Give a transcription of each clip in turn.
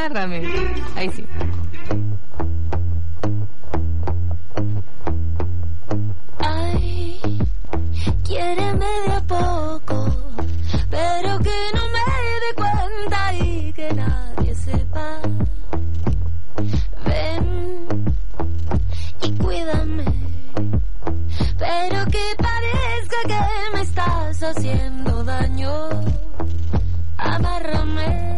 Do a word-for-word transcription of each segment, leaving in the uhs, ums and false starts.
Amárrame. Ahí sí. Ay, quiéreme de a poco, pero que no me dé cuenta y que nadie sepa. Ven y cuídame, pero que parezca que me estás haciendo daño. Amárrame.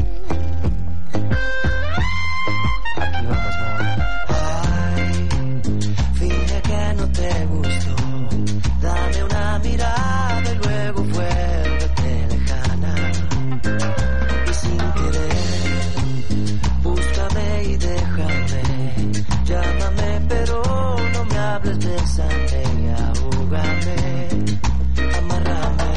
Aquí vamos, mamá. Ay, finge que no te gustó. Dame una mirada y luego vuélvete lejana. Y sin querer, búscame y déjame. Llámame, pero no me hables, bésame y ahógame. Amárrame.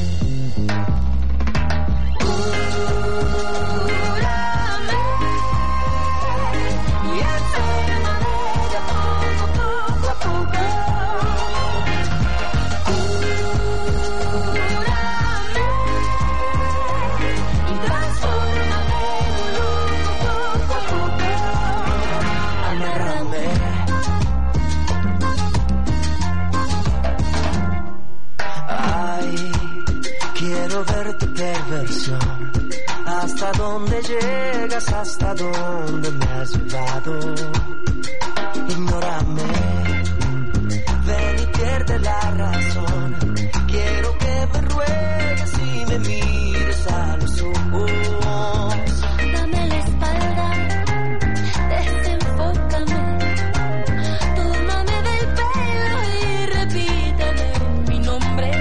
Perversión, hasta dónde llegas, hasta dónde me has llevado. Ignórame, ven y pierde la razón. Quiero que me ruegues y me mires a los ojos. Dame la espalda, desenfócame, tómame del pelo y repíteme mi nombre.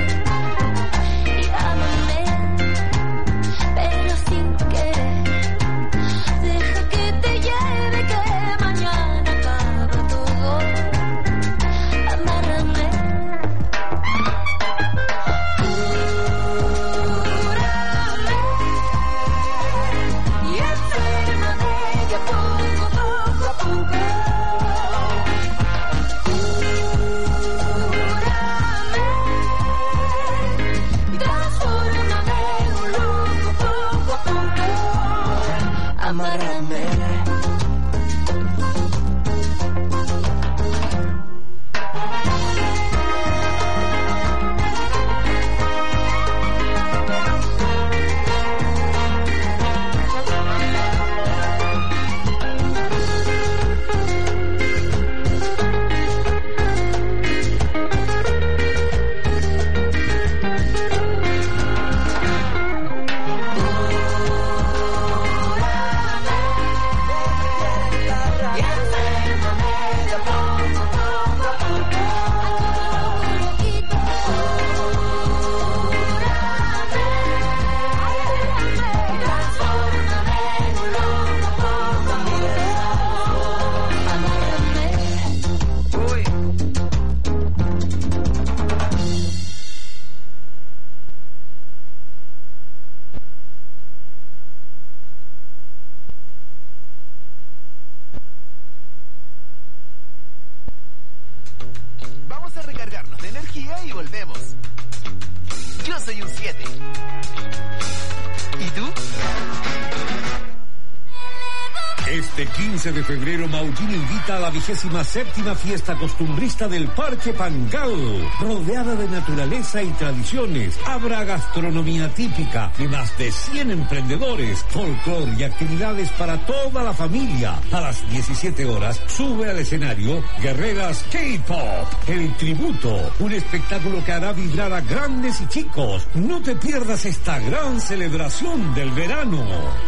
Este quince de febrero, Maullín invita a la vigésima séptima fiesta costumbrista del Parque Pangal. Rodeada de naturaleza y tradiciones, habrá gastronomía típica y más de cien emprendedores, folclore y actividades para toda la familia. A las diecisiete horas, sube al escenario Guerreras K-Pop, el tributo, un espectáculo que hará vibrar a grandes y chicos. No te pierdas esta gran celebración del verano.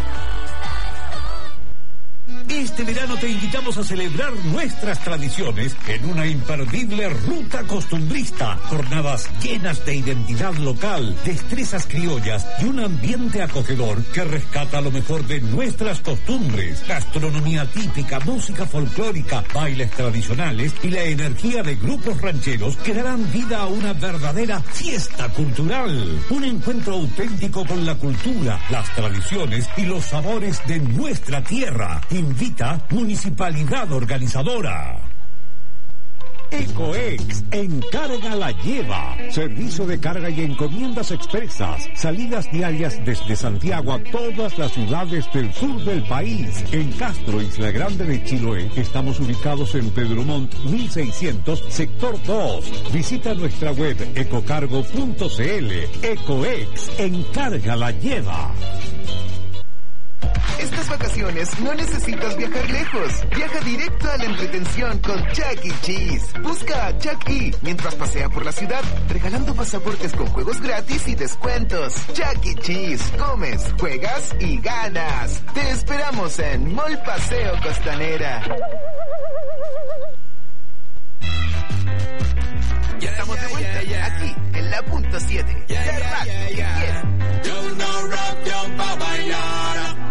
Este verano te invitamos a celebrar nuestras tradiciones en una imperdible ruta costumbrista. Jornadas llenas de identidad local, destrezas criollas y un ambiente acogedor que rescata lo mejor de nuestras costumbres. Gastronomía típica, música folclórica, bailes tradicionales y la energía de grupos rancheros que darán vida a una verdadera fiesta cultural. Un encuentro auténtico con la cultura, las tradiciones y los sabores de nuestra tierra. Invita Municipalidad Organizadora. Ecoex, encarga la lleva. Servicio de carga y encomiendas expresas. Salidas diarias desde Santiago a todas las ciudades del sur del país. En Castro, Isla Grande de Chiloé, estamos ubicados en Pedro Montt mil seiscientos, sector dos. Visita nuestra web ecocargo punto cl. Ecoex, encarga la lleva. Estas vacaciones no necesitas viajar lejos. Viaja directo a la entretención con Chuck E. Cheese. Busca a Chuck E. mientras pasea por la ciudad, regalando pasaportes con juegos gratis y descuentos. Chuck E. Cheese. Comes, juegas y ganas. Te esperamos en Mall Paseo Costanera. Ya estamos de vuelta, aquí, en la punto siete. De radio que quiera. Yo no rock, yo pa' bailar.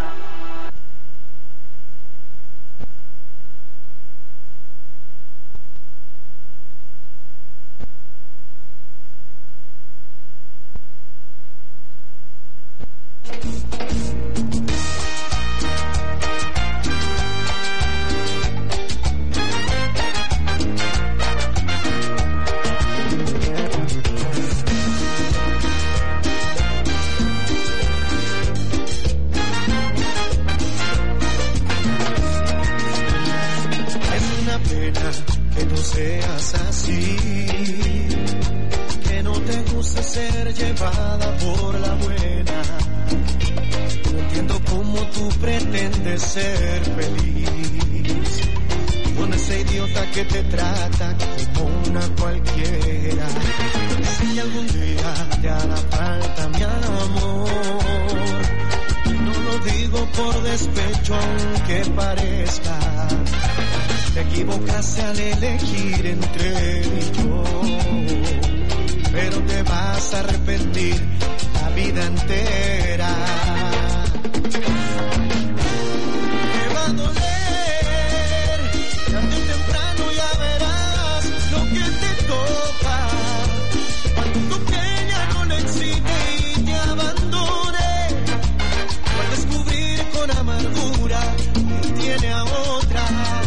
Que no seas así, que no te guste ser llevada por la buena. No entiendo cómo tú pretendes ser feliz con ese idiota que te trata como una cualquiera. Si algún día te hará falta mi amor, no lo digo por despecho aunque parezca. Te equivocaste al elegir entre él y yo, pero te vas a arrepentir la vida entera. Te va a doler, tarde o temprano ya verás lo que te toca. Cuando tu piel ya no le exige y te abandone, al descubrir con amargura que tiene a otra.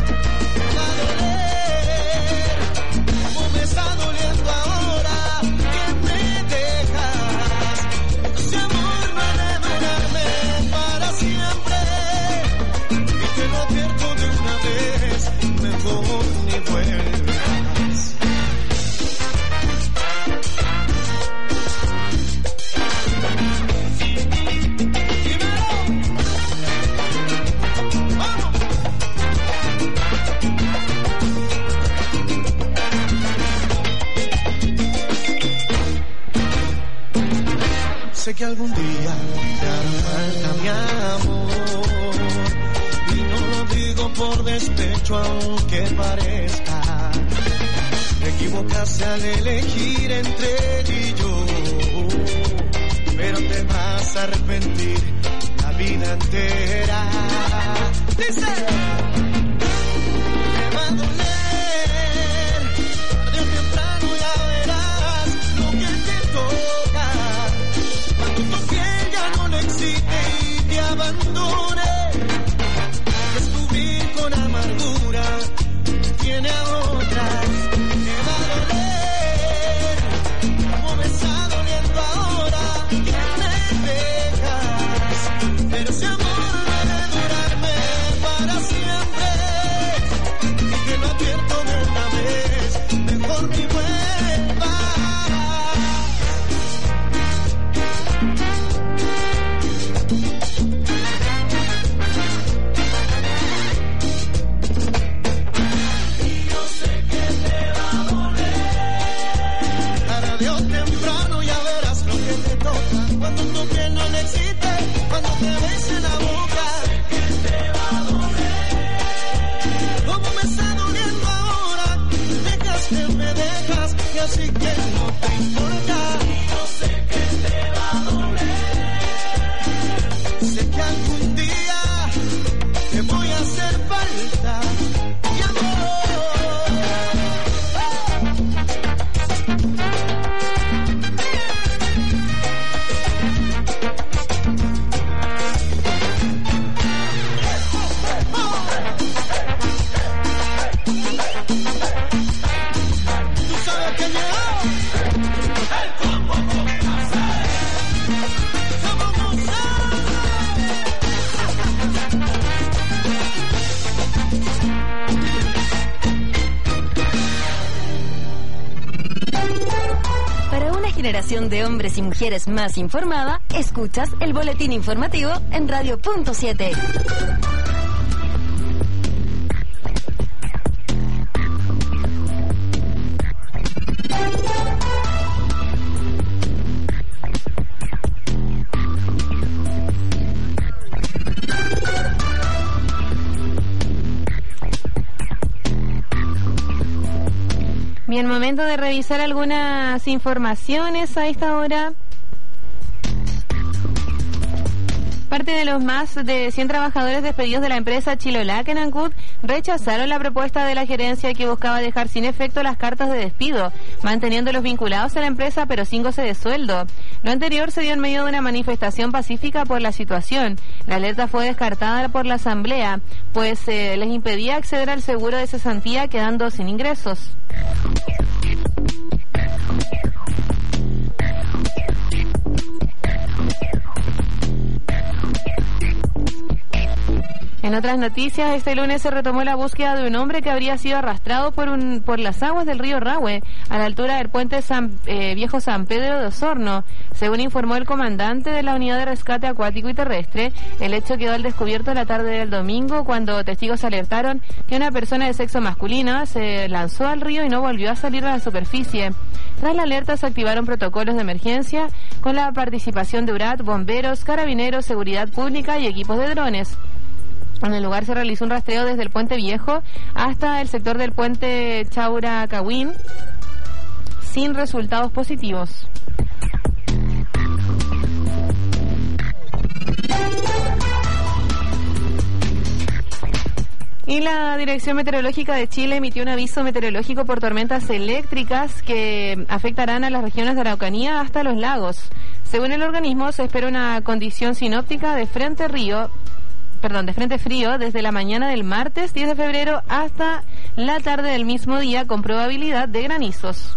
Sé que algún día te hará falta mi amor, y no lo digo por despecho aunque parezca. Te equivocaste al elegir entre él y yo, pero te vas a arrepentir la vida entera. Dice, te va a doler, tarde o temprano ya verás lo que te toca. Tu piel ya no le exige y te abandone, descubrir con amargura tiene a otra. Te va a doler, como me está doliendo ahora que me dejas, pero ese amor debe durarme para siempre. generación de hombres y mujeres más informada, escuchas el boletín informativo en Radio Punto siete. Bien, momento de revisar algunas informaciones a esta hora. Parte de los más de cien trabajadores despedidos de la empresa Chilolac en Ancud rechazaron la propuesta de la gerencia que buscaba dejar sin efecto las cartas de despido, manteniéndolos vinculados a la empresa pero sin goce de sueldo. Lo anterior se dio en medio de una manifestación pacífica por la situación. La alerta fue descartada por la asamblea, pues eh, les impedía acceder al seguro de cesantía, quedando sin ingresos. En otras noticias, este lunes se retomó la búsqueda de un hombre que habría sido arrastrado por un por las aguas del río Rahue, a la altura del puente San, eh, Viejo San Pedro de Osorno. Según informó el comandante de la Unidad de Rescate Acuático y Terrestre, el hecho quedó al descubierto la tarde del domingo, cuando testigos alertaron que una persona de sexo masculino se lanzó al río y no volvió a salir a la superficie. Tras la alerta se activaron protocolos de emergencia con la participación de U R A T, bomberos, carabineros, seguridad pública y equipos de drones. En el lugar se realizó un rastreo desde el Puente Viejo hasta el sector del Puente Chaura-Cahuín, sin resultados positivos. Y la Dirección Meteorológica de Chile emitió un aviso meteorológico por tormentas eléctricas que afectarán a las regiones de Araucanía hasta los lagos. Según el organismo, se espera una condición sinóptica de frente río Perdón, de frente frío desde la mañana del martes diez de febrero hasta la tarde del mismo día, con probabilidad de granizos.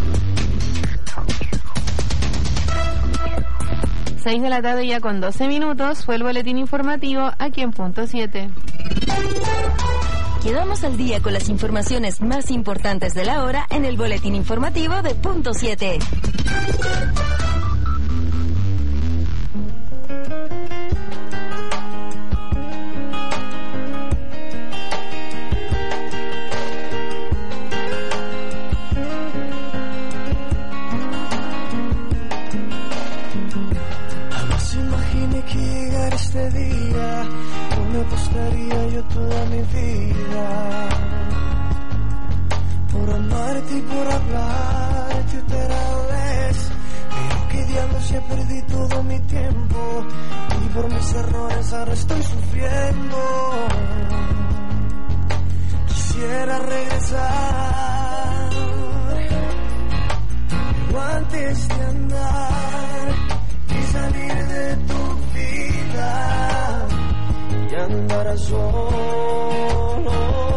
seis de la tarde ya con doce minutos, fue el boletín informativo aquí en Punto siete. Quedamos al día con las informaciones más importantes de la hora en el boletín informativo de Punto siete. Este día no me apostaría yo toda mi vida por amarte y por hablarte otra vez, pero qué diablos, ya perdí todo mi tiempo y por mis errores ahora estoy sufriendo. Quisiera regresar, pero antes de andar y salir de tu y andar solo,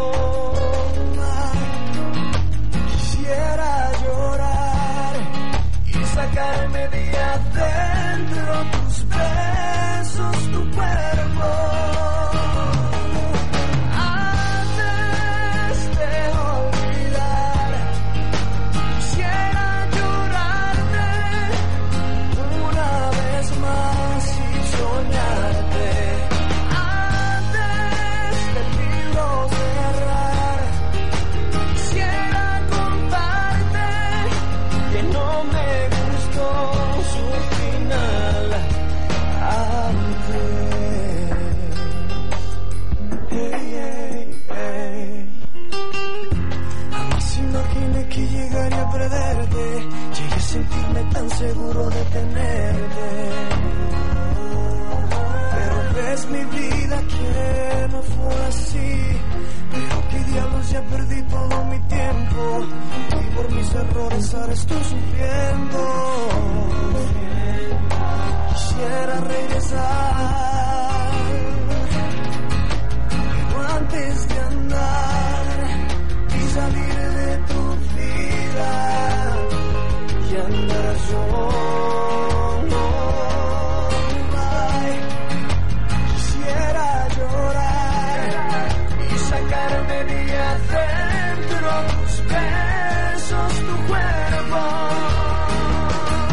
quisiera llorar y sacarme de adentro tus besos, tu cuerpo. Antes de olvidar, quisiera llorarte una vez más y soñarte. Que llegaría a perderte, llegué a sentirme tan seguro de tenerte, pero ves mi vida que no fue así, pero qué diablos, ya perdí todo mi tiempo y por mis errores ahora estoy sufriendo. Quisiera regresar, pero antes de andar y salir de tu y andar solo, ay, quisiera llorar y sacarme de adentro tus besos, tu cuerpo.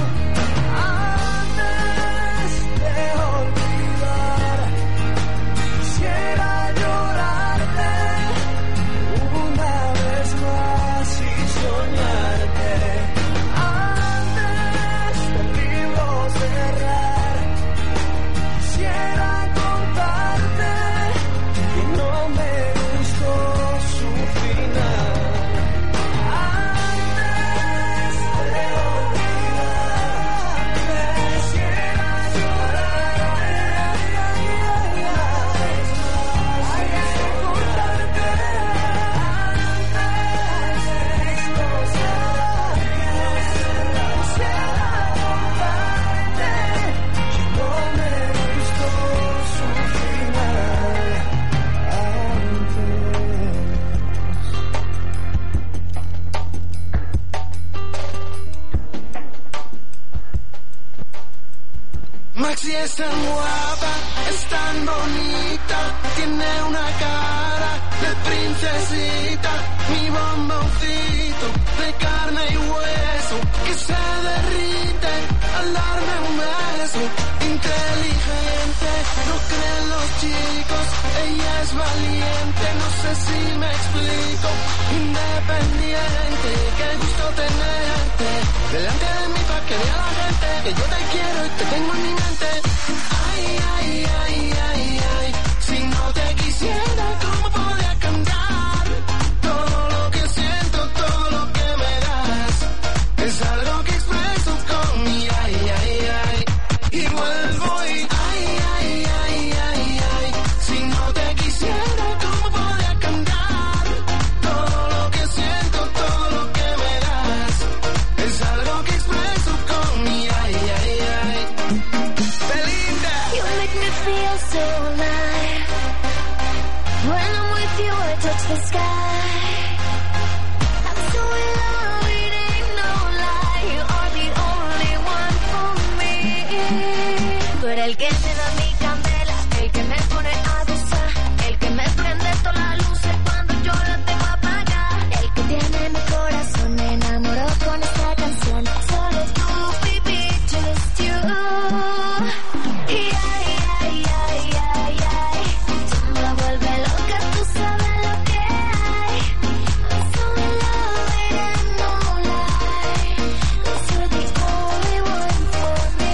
es tan guapa, es tan bonita, tiene una cara de princesita, mi bomboncito de carne y hueso, que se derrite al darme un beso. Inteligente, no creen los chicos, ella es valiente, no sé si me explico. Independiente, qué gusto tenerte delante de mí para que vea la gente que yo te quiero y te tengo en mi mente. Ay, ay, ay, ay, ay, si no te quisiera, ¿cómo podría cantar? Todo lo que siento, todo lo que me das, es algo que expreso con mi ay, ay, ay. Y vuelvo y ay, ay, ay, ay, ay, si no te quisiera, ¿cómo podría cantar? Todo lo que siento, todo lo que me das, es algo que expreso con mi ay, ay, ay. Belinda. You make me feel so alive. When I'm with you, I touch the sky. I'm so in love, it ain't no lie. You are the only one for me. Tú eres el que me da mi candela, el que me pone a gozar, el que me prende todas las luces cuando yo las tengo apagadas, el que tiene mi corazón, me enamoró con esta canción. Solo tú, baby, just you. Y ay, ay, ay, ay, ay, tú me vuelves loca, tú sabes lo que hay. I'm so in love, it ain't no lie, 'cause you're the only one for me.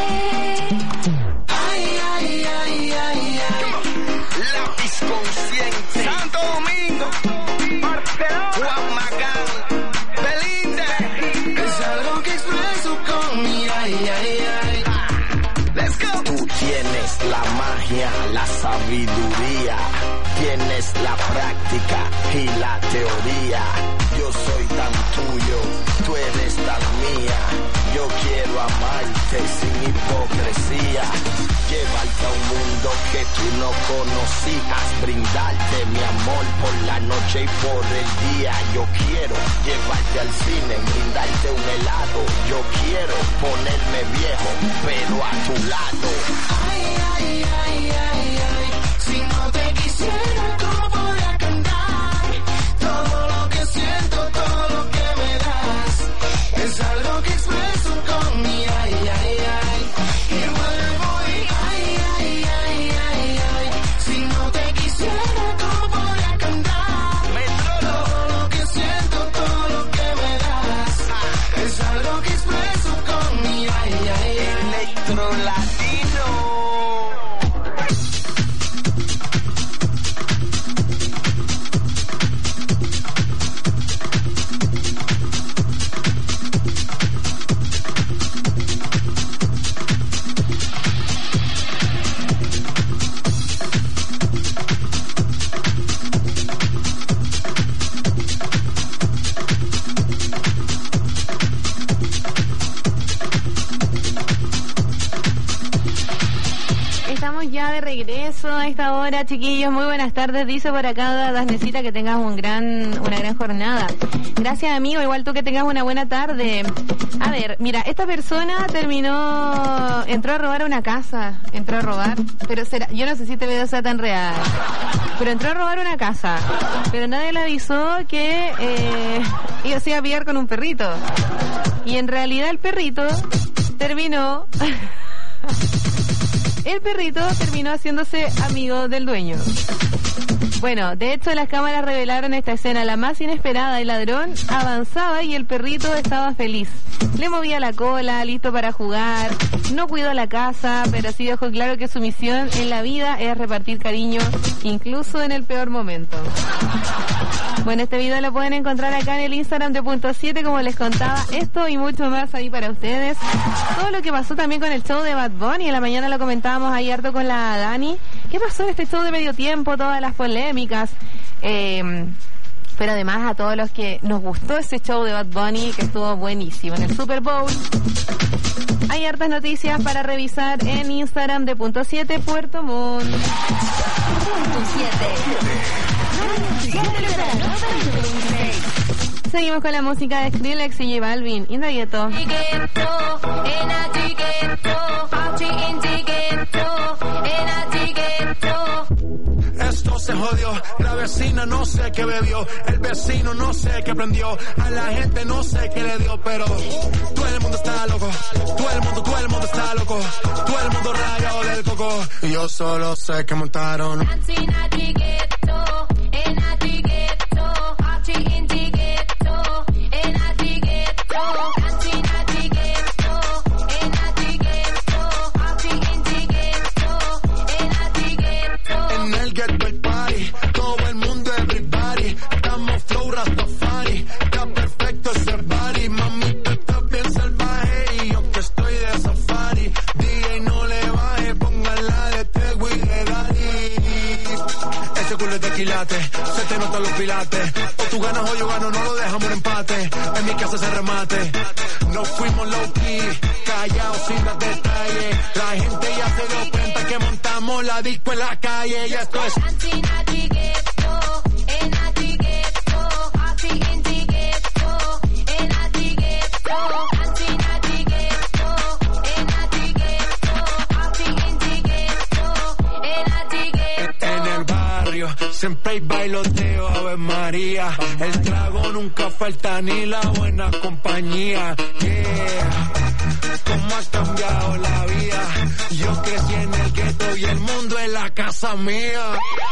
Ay, ay, ay, ay, ay. Lápiz consciente. Santo Domingo. Barcelona. Juan Magán. Belinda. Es algo que expreso con mi ay, ay, ay. Let's go. Tú tienes la magia, la sabiduría, tienes la práctica y la teoría. Yo soy tan tuyo, tú eres tan mía. Yo quiero amarte sin hipocresía, llevarte a un mundo que tú no conocías, brindarte mi amor por la noche y por el día. Yo quiero llevarte al cine, brindarte un helado. Yo quiero ponerme viejo, pero a tu lado. Ay, ay, ay, ay, ay, si no te quisiera, ¿cómo podría cantar? Todo lo que siento, todo lo que me das, es algo que expreso con mi ay, ay, ay. Y vuelvo y ay, ay, ay, ay, ay, si no te quisiera, ¿cómo podría cantar? Todo lo que siento, todo lo que me das, es algo que expreso con mi ay, ay, ay. Electro Latino. Estamos ya de regreso a esta hora, chiquillos. Muy buenas tardes. Dice por acá Dasnecita que tengas un gran, una gran jornada. Gracias, amigo. Igual tú que tengas una buena tarde. A ver, mira, esta persona terminó, entró a robar una casa. Entró a robar, pero será, yo no sé si este video sea tan real, pero entró a robar una casa, pero nadie le avisó que eh, iba, se iba a pillar con un perrito. Y en realidad el perrito terminó... El perrito terminó haciéndose amigo del dueño. Bueno, de hecho las cámaras revelaron esta escena, la más inesperada. El ladrón avanzaba y el perrito estaba feliz. Le movía la cola, listo para jugar. No cuidó la casa, pero sí dejó claro que su misión en la vida es repartir cariño, incluso en el peor momento. Bueno, este video lo pueden encontrar acá en el Instagram de Punto siete, como les contaba. Esto y mucho más ahí para ustedes. Todo lo que pasó también con el show de Bad Bunny. En la mañana lo comentábamos ahí harto con la Dani. ¿Qué pasó en este show de medio tiempo? Todas las polémicas. Eh... Pero además a todos los que nos gustó ese show de Bad Bunny, que estuvo buenísimo en el Super Bowl. Hay hartas noticias para revisar en Instagram de Punto siete Puerto Montt. Punto siete. Seguimos con la música de Skrillex y J Balvin. In the Ghetto. se jodió. La vecina no sé qué bebió, el vecino no sé qué prendió, a la gente no sé qué le dio, pero todo el mundo está loco, todo el mundo, todo el mundo está loco, todo el mundo rayado del coco. Y yo solo sé que montaron. Se te notan los pilates, o tú ganas o yo gano, no lo dejamos en empate, en mi casa se remate, no fuimos low key, callados sin dar detalles, la gente ya se dio cuenta que montamos la disco en la calle, y esto es siempre hay bailoteo, Ave María. El trago nunca falta ni la buena compañía. Yeah, cómo ha cambiado la vida. Yo crecí en el gueto y el mundo es la casa mía.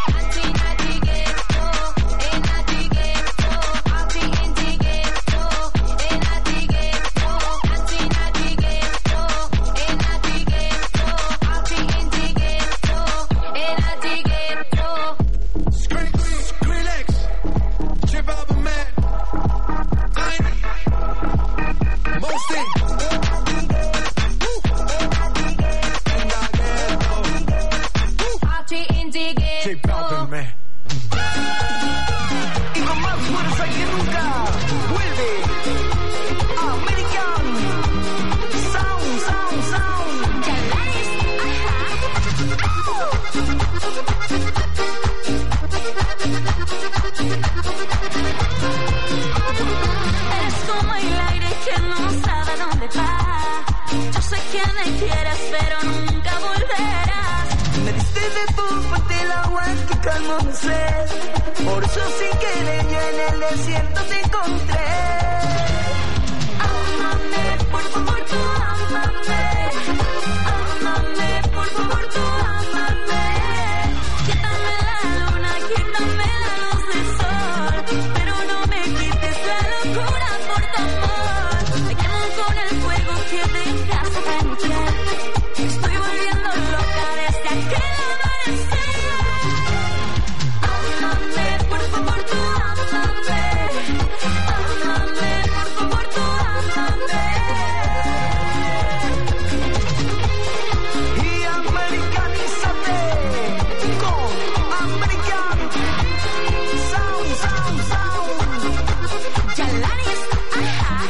Por eso sin querer yo en el desierto te encontré. Ámame, por favor tú ámame. Ámame, por favor tú ámame. Quítame la luna, quítame la luz del sol, pero no me quites la locura por tu amor. Me quemo con el fuego que dejaste en mi piel. Estoy volviendo loca desde aquel amanecer. Por favor tú ámame, ámame, por favor tú ámame. Y americanízate con American Sound, Sound, Sound. Yalanis, ajá.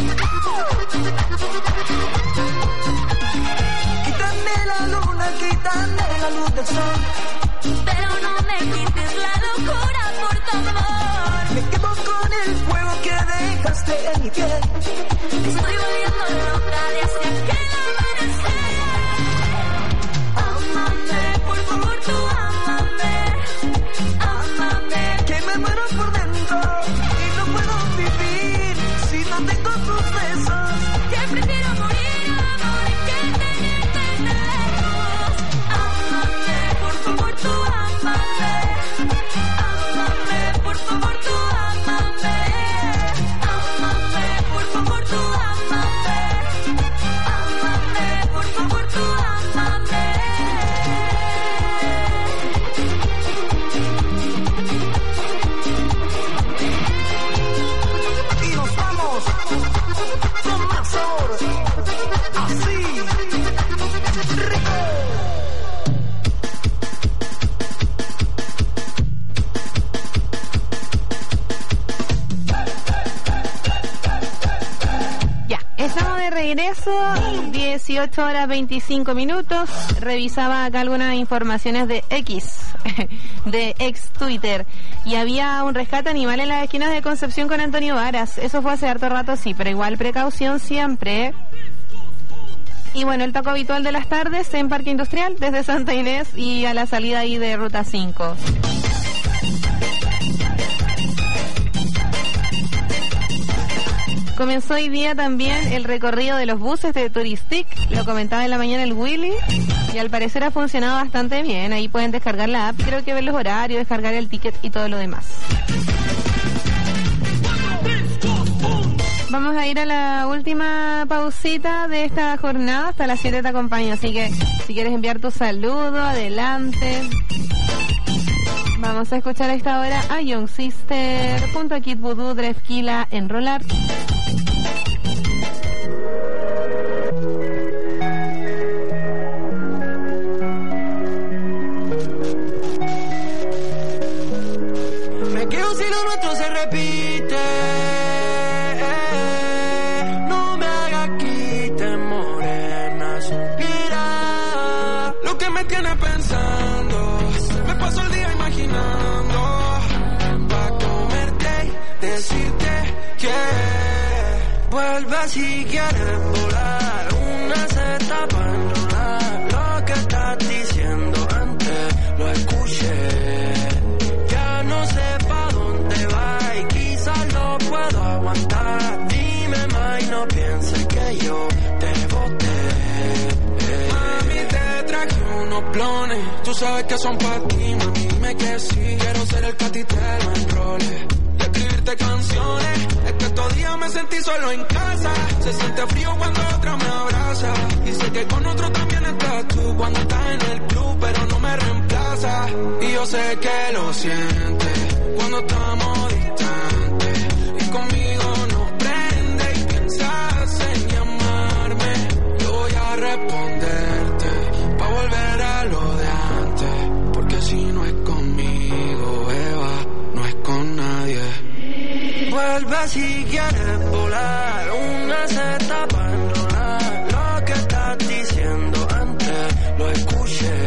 Quítame la luna, quítame la luz del sol, pero no me quites la locura. Me quemo con el fuego que dejaste en mi piel. Estoy volviendo loca desde aquel amanecer. Ámame, por favor tú ámame. Ámame, que me muero por dentro y no puedo vivir si no tengo tus besos. Que prefiero morir, amor, que tenerte lejos. Ámame, por favor tú ámame. Por favor tú ámame, ámame, por favor tú ámame, ámame, por favor tú ámame. Y nos vamos con más sabor, así, rico. Estamos de regreso, dieciocho horas veinticinco minutos. Revisaba acá algunas informaciones de X, de ex Twitter, y había un rescate animal en las esquinas de Concepción con Antonio Varas. Eso fue hace harto rato, sí, pero igual precaución siempre. Y bueno, el taco habitual de las tardes en Parque Industrial, desde Santa Inés y a la salida ahí de Ruta cinco. Comenzó hoy día también el recorrido de los buses de Turistic, lo comentaba en la mañana el Willy, y al parecer ha funcionado bastante bien. Ahí pueden descargar la app, creo que ver los horarios, descargar el ticket y todo lo demás. Vamos a ir a la última pausita de esta jornada, hasta las siete te acompaño, así que si quieres enviar tu saludo, adelante. Vamos a escuchar a esta hora a Young Sister junto a Kid Voodoo, Drefkila, Enrolar. Me quedo si lo nuestro se repite. No me hagas quite, morena, suspira. Lo que me tiene pensando, me paso el día imaginando, pa' comerte, decirte que vuelve si quieres volar. Una seta pa' enrolar. Lo que estás diciendo antes lo escuché. Ya no sé pa' dónde va y quizás lo puedo aguantar. Dime más y no pienses que yo te boté. Mami, te traje unos blones, tú sabes que son pa' ti, mami, dime que sí. Quiero ser el que a ti te lo enrole y escribirte canciones. Es que estos días me sentí solo en casa. Se siente frío cuando otra me abraza. Y sé que con otro también estás tú cuando estás en el club, pero no me reemplaza. Y yo sé que lo sientes cuando estamos distantes. Y conmigo nos prende y piensas en llamarme. Yo voy a responderte pa' volver a lo de antes. Porque si no es conmigo, Eva, no es con nadie. Vuelve si quieres volar. Una seta pa' enrolar. Lo que estás diciendo antes lo escuché.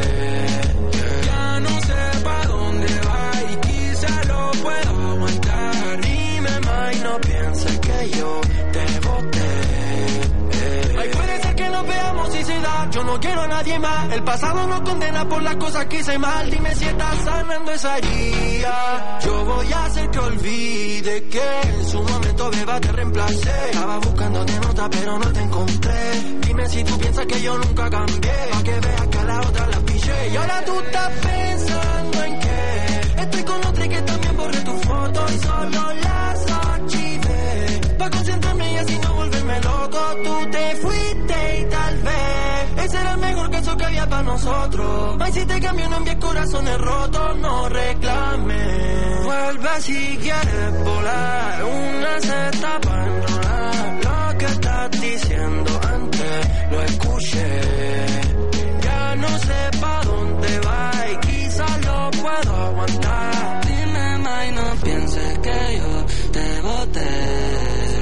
Ya no sé pa' dónde va y quizá lo puedo aguantar. Dime más y no pienses que yo te boté. Ay, puede ser que nos veamos y se da. Yo no quiero a nadie más. El pasado nos condena por las cosas que hice mal. Dime si estás sanando esa herida. Yo voy a hacer que olvide que en su momento, beba, te reemplacé. Estaba buscándote nota pero no te encontré. Dime si tú piensas que yo nunca cambié, pa' que veas que a la otra la pillé. Y ahora tú estás pensando en que estoy con otra y que también borré tu foto y solo las archivé, pa' concentrarme y así no volverme loco. Tú te fuiste y tal vez ese era el mejor caso que había para nosotros. Ay, si te cambio no envíes corazones rotos, no reclames. Vuelve si quieres volar. Una seta pa' enrolar. Lo que estás diciendo antes lo escuché. Ya no sé pa' dónde va y quizás lo puedo aguantar. Dime más y no pienses que yo te boté.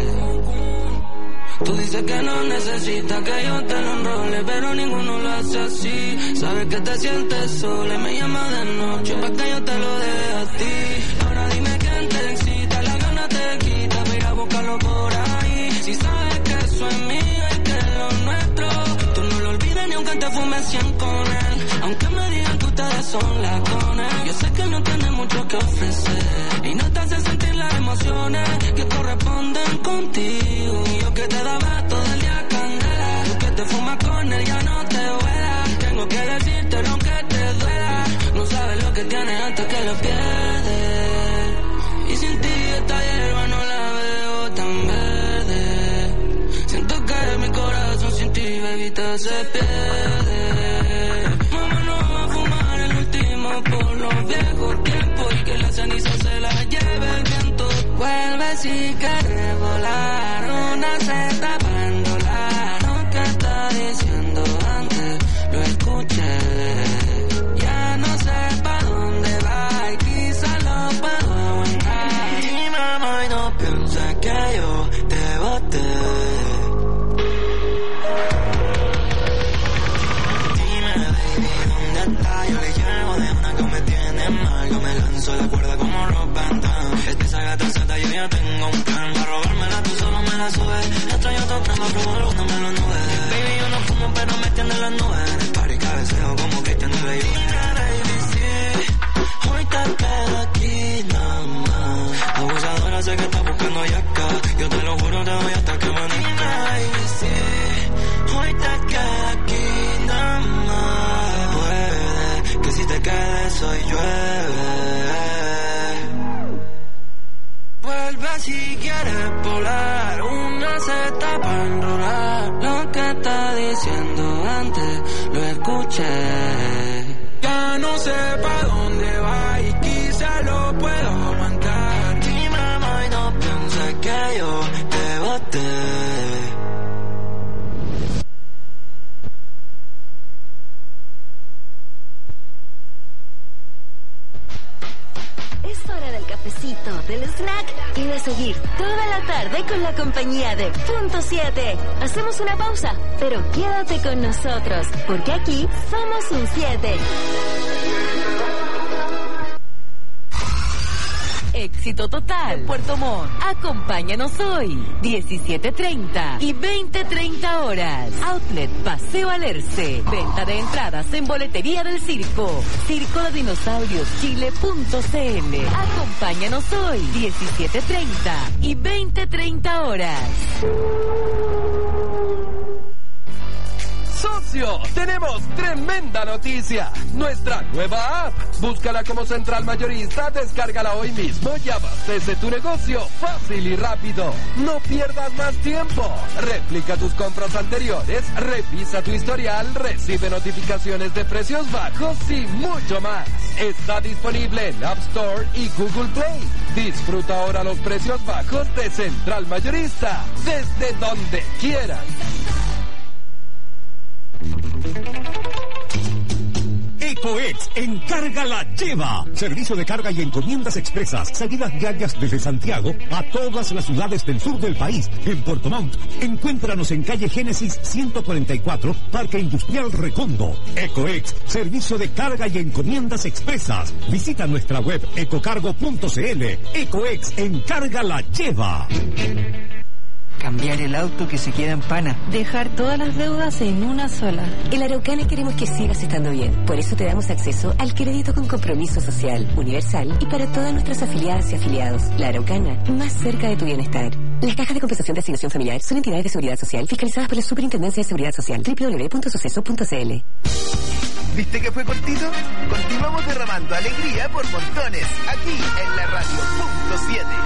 Tú dices que no necesitas que yo te lo enrole, pero ninguno lo hace así. Sabes que te sientes sola, me llama de noche pa' que yo te lo dé a ti. Ahora dime quién te excita, la gana te quita, voy a ir a buscarlo por ahí. Si sabes que eso es mío y que es lo nuestro, tú no lo olvides ni aunque te fumes cien con él. Aunque me digan que ustedes son lacones, yo sé que no tienes mucho que ofrecer y no te hace sentir las emociones que corresponden contigo. Y yo que te daba todo el día candela, tú que te fumas con él ya no te vuela. Tengo que decírtelo aunque te duela, no sabes lo que tienes hasta que lo pierdes. Y sin ti esta hierba no la veo tan verde. Siento que mi corazón sin ti, bebita, se pierde. Vámonos a fumar el último por los viejos tiempos y que la ceniza se la lleve el viento. Vuelve si quieres volar. Una seta pa' enrolar. Lo que está diciendo antes lo escuché. Ya no sé pa' dónde va y quizá lo puedo aguantar. Y mamá, y no pienses que yo te boté. Dime, baby, ¿dónde está? Yo le llevo de una que me tiene mal. Yo me lanzo la cuerda como Rob Van Damme. Es que esa gata seta yo ya tengo un plan. Para robármela tú solo me la subes. La traigo otro tramo, pruebo alguno me lo nube. Baby, yo no fumo pero me tiene las nubes. En el party cabeceo como Cristian de Bello. Dime, baby, sí, hoy te quedo aquí. y llueve. Vuelve si quieres volar, una seta para enrolar. Lo que está diciendo antes lo escuché. Ya no sé pa' dónde va y quizá lo puedo aguantar. Mi mamá y no piensa que yo te boté. Es hora del cafecito, del snack y de seguir toda la tarde con la compañía de Punto siete. Hacemos una pausa, pero quédate con nosotros, porque aquí somos un siete. Éxito total, Puerto Montt. Acompáñanos hoy, diecisiete treinta y veinte treinta horas. Outlet Paseo Alerce. Venta de entradas en boletería del circo. Circo de Dinosaurios Chile punto c l. Acompáñanos hoy, diecisiete treinta y veinte treinta horas. ¡Socio! ¡Tenemos tremenda noticia! Nuestra nueva app. Búscala como Central Mayorista, descárgala hoy mismo y abastece tu negocio fácil y rápido. No pierdas más tiempo. Replica tus compras anteriores, revisa tu historial, recibe notificaciones de precios bajos y mucho más. Está disponible en App Store y Google Play. Disfruta ahora los precios bajos de Central Mayorista, desde donde quieras. EcoEx, encarga la lleva. Servicio de carga y encomiendas expresas. Salidas diarias desde Santiago a todas las ciudades del sur del país. En Puerto Montt, encuéntranos en calle Génesis ciento cuarenta y cuatro, Parque Industrial Recondo. EcoEx, servicio de carga y encomiendas expresas. Visita nuestra web ecocargo punto c l. EcoEx, encarga la lleva. Cambiar el auto que se queda en pana. Dejar todas las deudas en una sola. En la Araucana queremos que sigas estando bien. Por eso te damos acceso al crédito con compromiso social, universal y para todas nuestras afiliadas y afiliados. La Araucana, más cerca de tu bienestar. Las cajas de compensación de asignación familiar son entidades de seguridad social fiscalizadas por la Superintendencia de Seguridad Social. doble u doble u doble u punto suceso punto c l. ¿Viste que fue cortito? Continuamos derramando alegría por montones, aquí en la radio punto siete.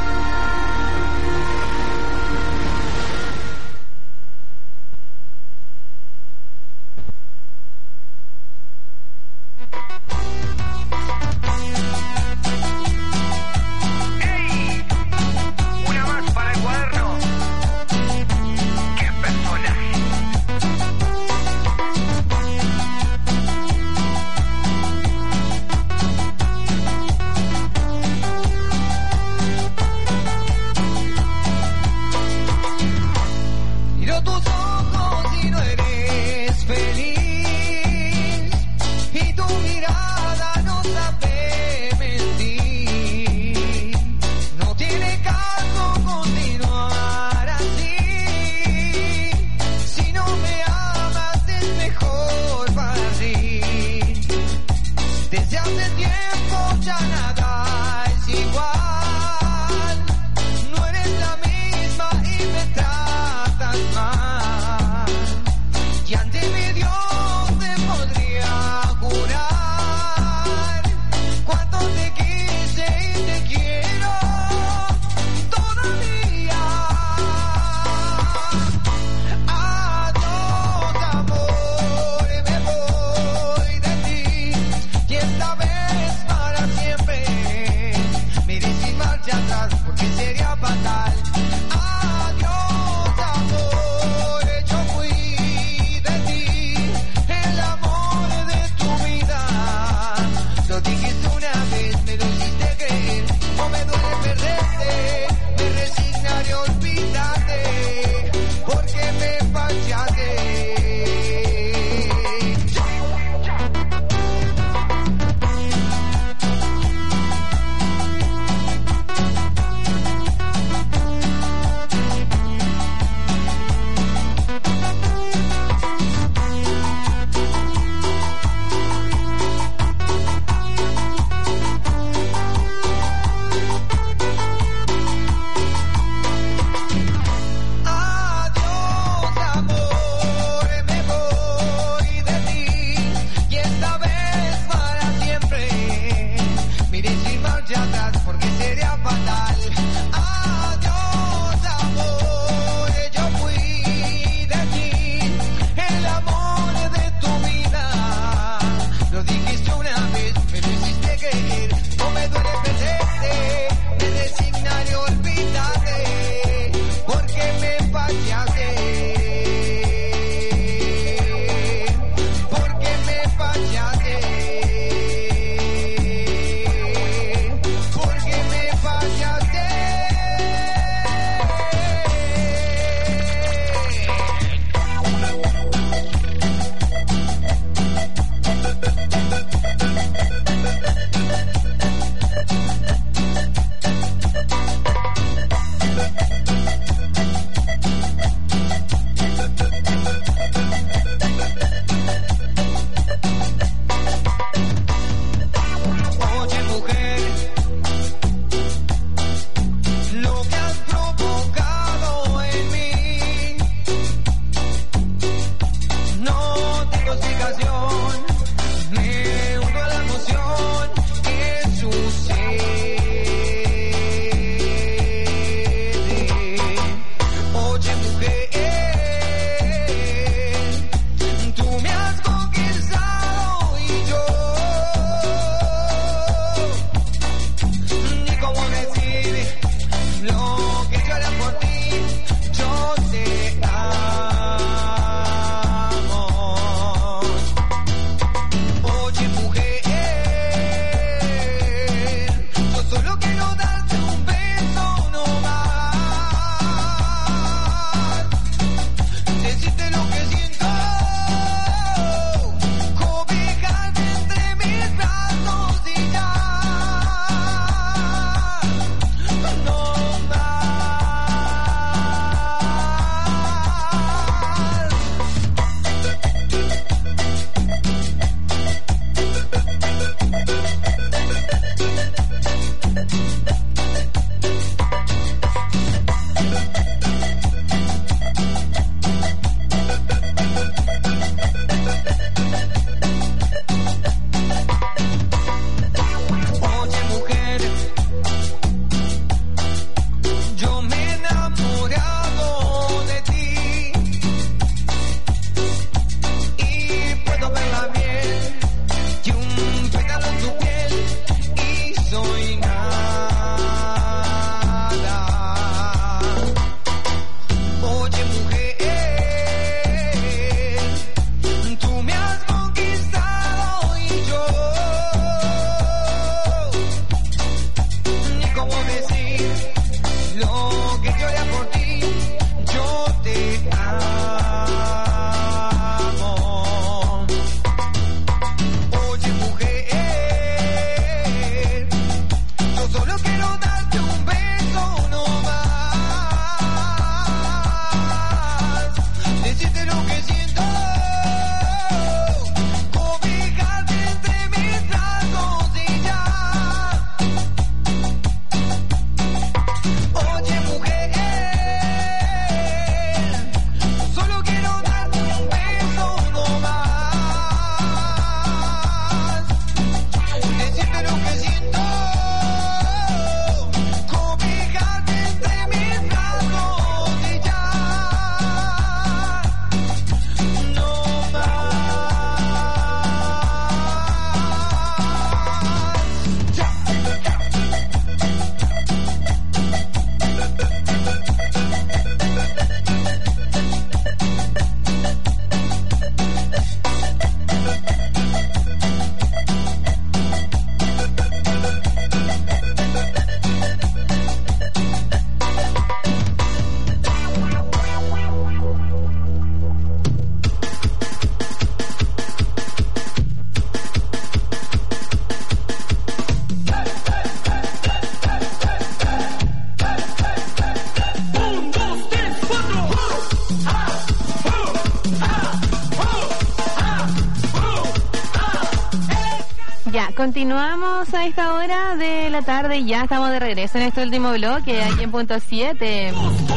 Continuamos a esta hora de la tarde y ya estamos de regreso en este último bloque, aquí en punto siete.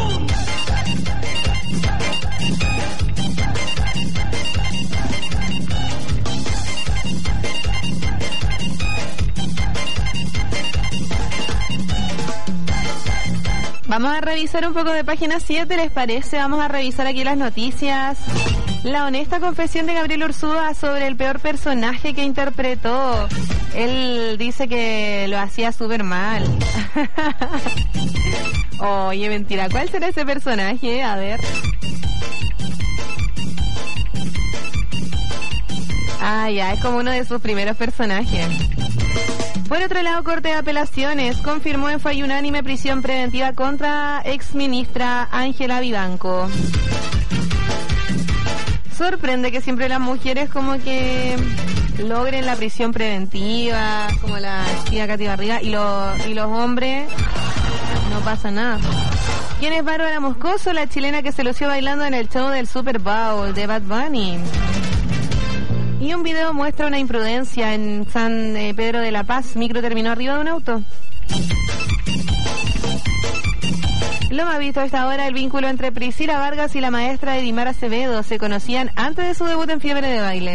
Vamos a revisar un poco de página siete, ¿les parece? Vamos a revisar aquí las noticias. La honesta confesión de Gabriel Ursúa sobre el peor personaje que interpretó. Él dice que lo hacía súper mal. Oye, mentira, ¿cuál será ese personaje? A ver. Ah, ya, es como uno de sus primeros personajes. Por otro lado, Corte de Apelaciones confirmó en fallo unánime prisión preventiva contra exministra Ángela Vivanco. Sorprende que siempre las mujeres como que logren la prisión preventiva, como la tía Katy Barriga, y, lo, y los hombres no pasa nada. ¿Quién es Bárbara Moscoso? La chilena que se lució bailando en el show del Super Bowl de Bad Bunny. Y un video muestra una imprudencia en San eh, Pedro de la Paz. Micro terminó arriba de un auto. Lo más visto a esta hora, el vínculo entre Priscila Vargas y la maestra Edimar Acevedo. Se conocían antes de su debut en Fiebre de Baile.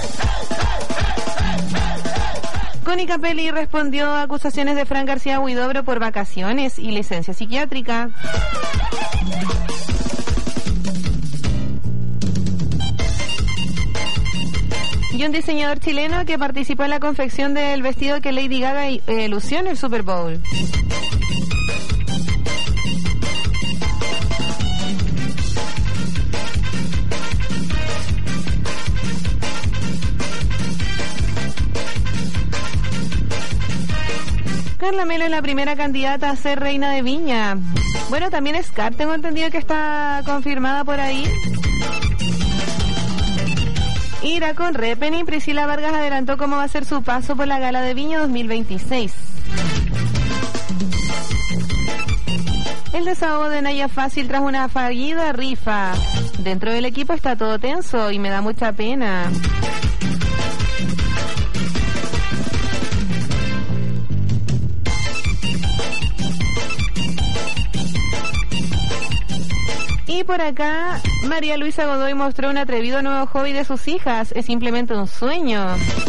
Connie Capelli respondió a acusaciones de Fran García Huidobro por vacaciones y licencia psiquiátrica. Y un diseñador chileno que participó en la confección del vestido que Lady Gaga eh, lució en el Super Bowl. Carla Melo es la primera candidata a ser reina de Viña. Bueno, también Scar, tengo entendido que está confirmada por ahí. Ira con Repeni, Priscila Vargas adelantó cómo va a ser su paso por la Gala de Viña dos mil veintiséis. El desahogo de Naya Fácil tras una fallida rifa. Dentro del equipo está todo tenso y me da mucha pena. Y por acá, María Luisa Godoy mostró un atrevido nuevo hobby de sus hijas. Es simplemente un sueño.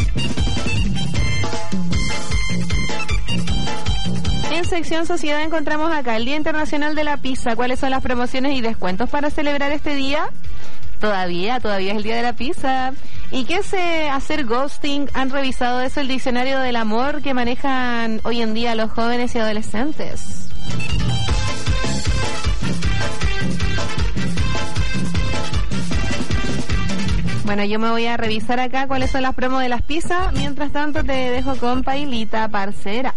En sección Sociedad encontramos acá el Día Internacional de la Pizza. ¿Cuáles son las promociones y descuentos para celebrar este día? Todavía, todavía es el Día de la Pizza. ¿Y qué es eh, hacer ghosting? ¿Han revisado eso el diccionario del amor que manejan hoy en día los jóvenes y adolescentes? Bueno, yo me voy a revisar acá cuáles son las promos de las pizzas. Mientras tanto te dejo con Pailita Parcera.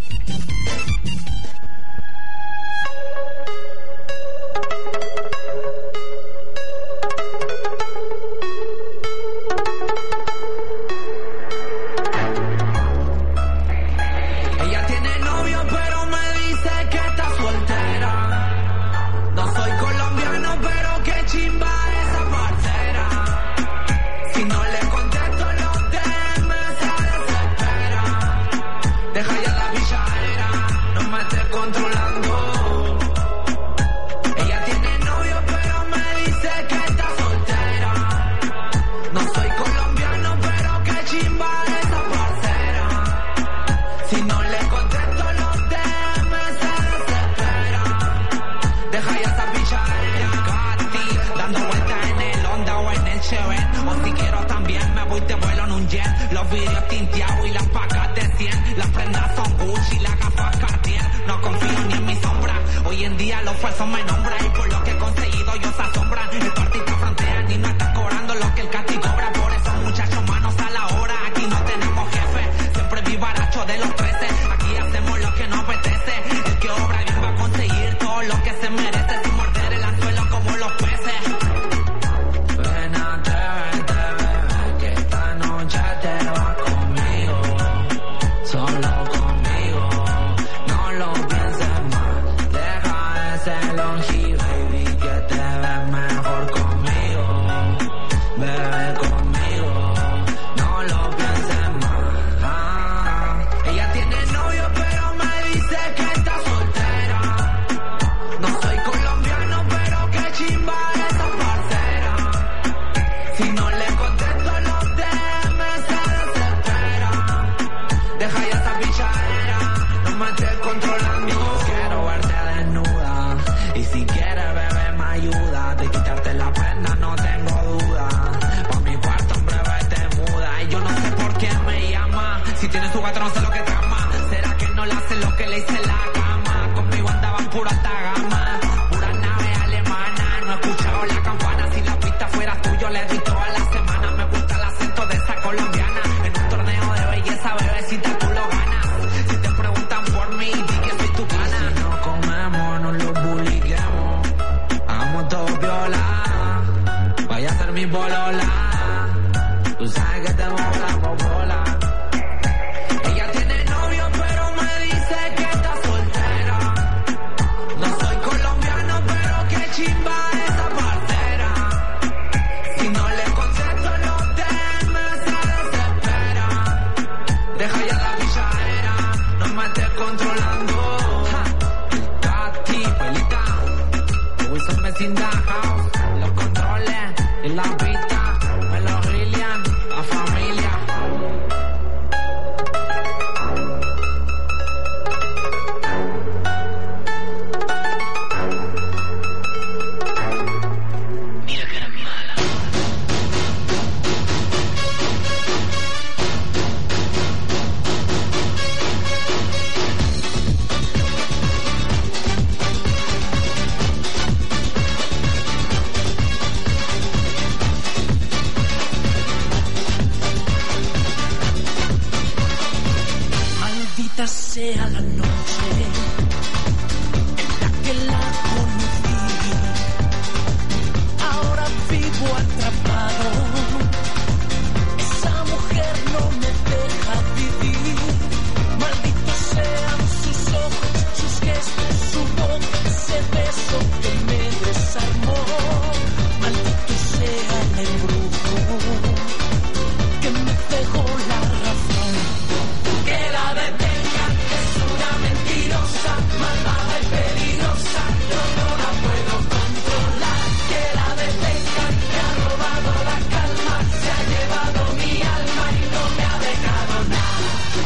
Ella tiene novio pero me dice que está soltera. No soy colombiano pero qué chimba esa parcera. Si no le contesto los D M se desespera. Deja ya la pichadera, no me estés controlando. Ella tiene novio pero me dice que está soltera. No soy colombiano pero qué chimba esa parcera. Si no le contesto los D M se desespera. Deja ya esa pichadera. Katy, dando vueltas en el Honda o en el Chevette. O si quiero también me voy te vuelo en un jet. Los vidrios tinteados y las pacas de cien. Las prendas son Gucci, las gafas Cartier. No confío ni en mi sombra. Hoy en día los falsos me nombran. Y por lo que he conseguido ellos se asombran. El partita frontean y no están cobrando lo que el Cati cobra. Por eso muchachos manos a la hora. Aquí no tenemos jefe. Siempre vivaracho de los trece. Aquí hacemos lo que nos apetece. El que obra bien va a conseguir todo lo que se merece. Sin morder el anzuelo como los peces. Ven atrévete, bebé, que esta noche te vas conmigo. Solo conmigo. No lo pienses más. Deja ese longy, baby. me estés controlando. Quiero verte desnuda y si quieres bebé me ayuda. De quitarte la prenda no tengo duda. Pa' mi cuarto en breve te muda. Y yo no sé por qué me llama. Si tienes tu gato no sé lo que trama. ¿Será que no le hace lo que le hice en la cama? Conmigo andaban pura alta gama, pura nave alemana. No he escuchado la campana. Si la pista fuera tuyo le doy toda la semana. Me gusta el acento de esa colombiana. En un torneo de belleza, bebecita, tú lo ganas. Si te preguntan por mí, di que soy tu pana. Si no comemos, no lo publiquemos. Hagamos todo viola. Vaya a ser mi bolola. Tú sabes que tengo la popola. Ella tiene novio, pero me dice que está soltera. No soy colombiano, pero qué chimba esa partera. Si no le contesto los D M se desespera. Deja ya la pichadera, no me estés controlando. El Tati, pelita, Wilson me sin da house. Los controles y la pista, me lo rillan, la familia. Mira que eres mala. Maldita sea la noche en la que la conocí. Ahora vivo atrapado. Esa mujer no me deja vivir. Malditos sean sus ojos, sus gestos, su boca, ese beso que me desarmó. Maldito sea el embrujo que me dejó la razón. Que la detengan, es una mentirosa, malvada y peligrosa. Yo no la puedo controlar. Que la detengan, me ha robado la calma, se ha llevado mi alma y no me ha dejado nada.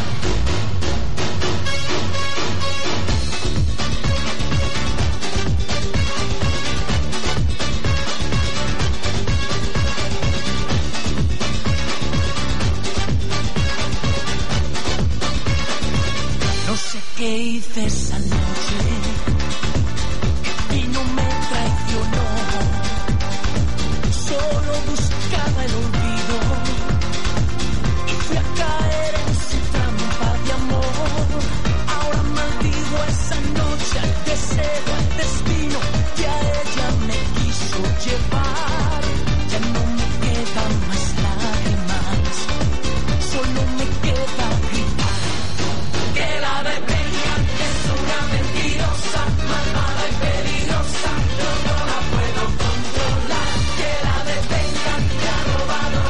No sé qué hice esa noche y no me traicionó. Solo buscaba el olvido y fui a caer en su trampa de amor. Ahora maldigo esa noche, al deseo, al destino que a ella me quiso llevar. Ya no me quedan más lágrimas, solo me queda gritar. Que la detengan, es una mentirosa, malvada y peligrosa. Yo no la puedo controlar. Que la detengan, me ha robado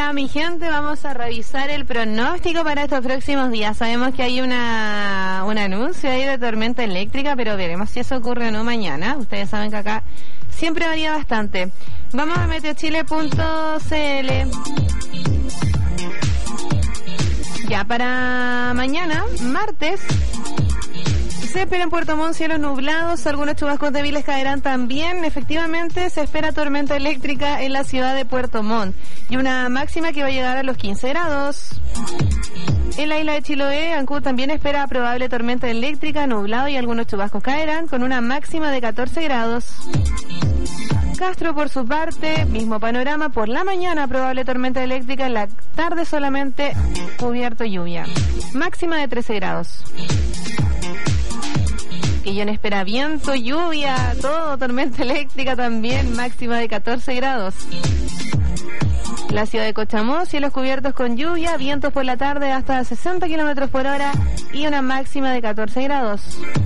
Ya, mi gente, vamos a revisar el pronóstico para estos próximos días. Sabemos que hay una un anuncio ahí de tormenta eléctrica, pero veremos si eso ocurre o no mañana. Ustedes saben que acá siempre varía bastante. Vamos a meteochile punto c l. Ya para mañana, martes, se espera en Puerto Montt cielos nublados, algunos chubascos débiles caerán también. Efectivamente, se espera tormenta eléctrica en la ciudad de Puerto Montt y una máxima que va a llegar a los quince grados. En la isla de Chiloé, Ancud también espera probable tormenta eléctrica, nublado y algunos chubascos caerán con una máxima de catorce grados. Castro, por su parte, mismo panorama, por la mañana probable tormenta eléctrica, en la tarde solamente cubierto lluvia. Máxima de trece grados. Quillón espera viento, lluvia, todo, tormenta eléctrica también, máxima de catorce grados. La ciudad de Cochamó, cielos cubiertos con lluvia, vientos por la tarde hasta sesenta kilómetros por hora y una máxima de catorce grados.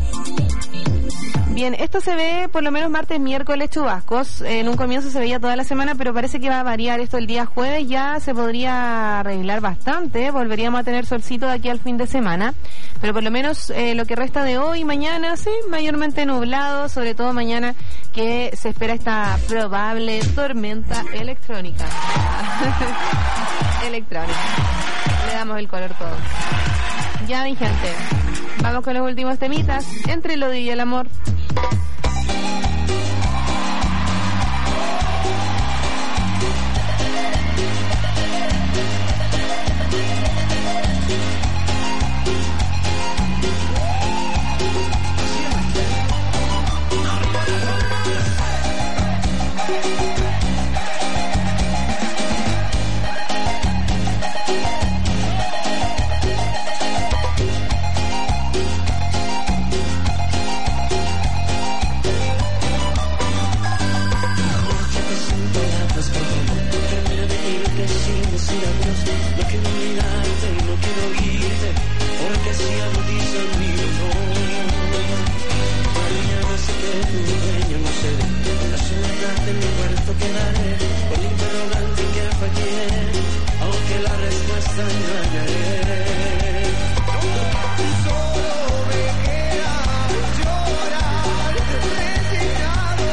Bien, esto se ve por lo menos martes, miércoles, chubascos. En un comienzo se veía toda la semana, pero parece que va a variar esto el día jueves. Ya se podría arreglar bastante. Volveríamos a tener solcito de aquí al fin de semana. Pero por lo menos eh, lo que resta de hoy y mañana, sí, mayormente nublado. Sobre todo mañana, que se espera esta probable tormenta electrónica. Electrónica. Le damos el color todo. Ya, mi gente, vamos con los últimos temitas, entre el odio y el amor. No quiero mirarte y no quiero oírte, porque si agudizan mi dolor. Mañana sé que tu dueño no seré, en la soledad de mi cuarto quedaré, con el interrogante que fallé, aunque la respuesta engañaré. Solo me queda llorar, resignado.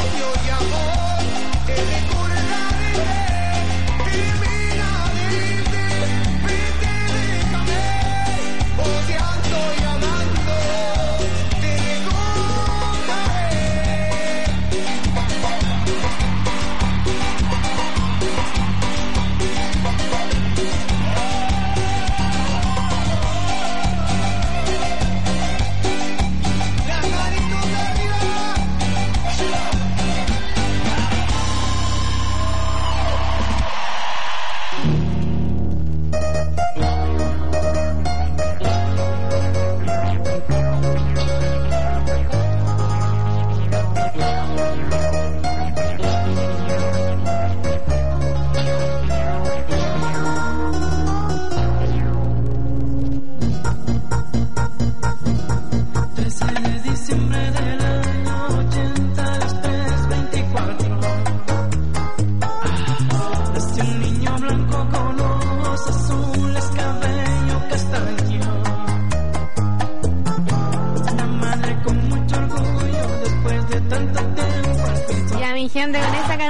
Te recordaré, termina de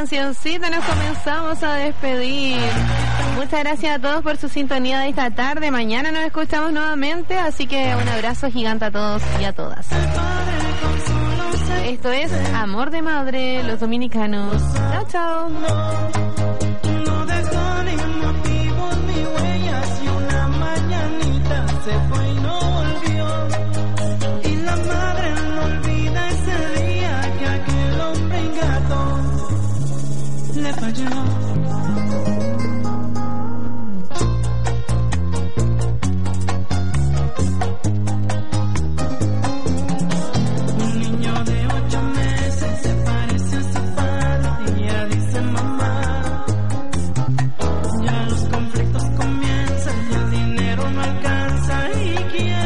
cancioncita nos comenzamos a despedir. Muchas gracias a todos por su sintonía de esta tarde. Mañana nos escuchamos nuevamente, así que un abrazo gigante a todos y a todas. Esto es Amor de Madre, los dominicanos. Chao, chao. No dejó ni motivos ni huellas y una mañanita se fue y no volvió. Y la madre no olvida ese día que aquel hombre ingrato le falló. Yeah.